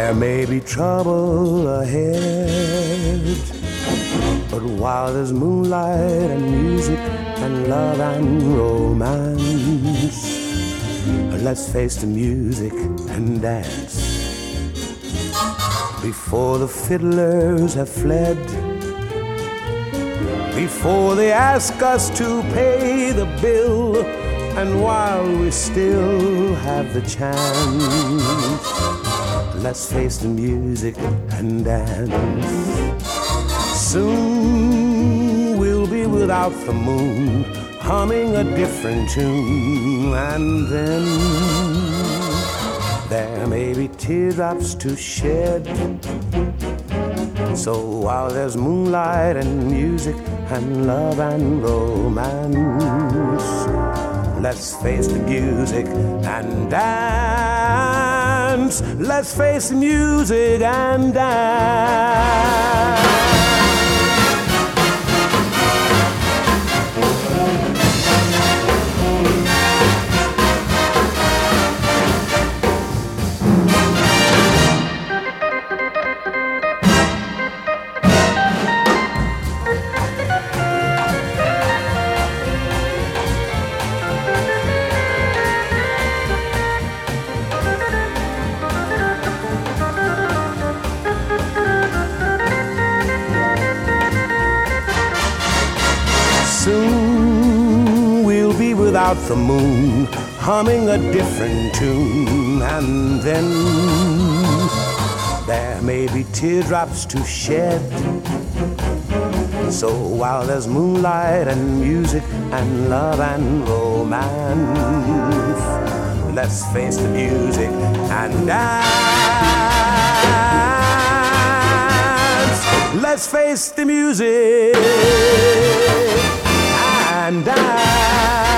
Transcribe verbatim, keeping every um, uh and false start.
There may be trouble ahead, but while there's moonlight and music and love and romance, let's face the music and dance. Before the fiddlers have fled, before they ask us to pay the bill, and while we still have the chance, let's face the music and dance. Soon we'll be without the moon, humming a different tune, and then there may be teardrops to shed. So while there's moonlight and music and love and romance, let's face the music and dance. Let's face the music and dance. Soon we'll be without the moon, humming a different tune, and then there may be teardrops to shed. So while there's moonlight and music and love and romance, let's face the music and dance. Let's face the music and dance.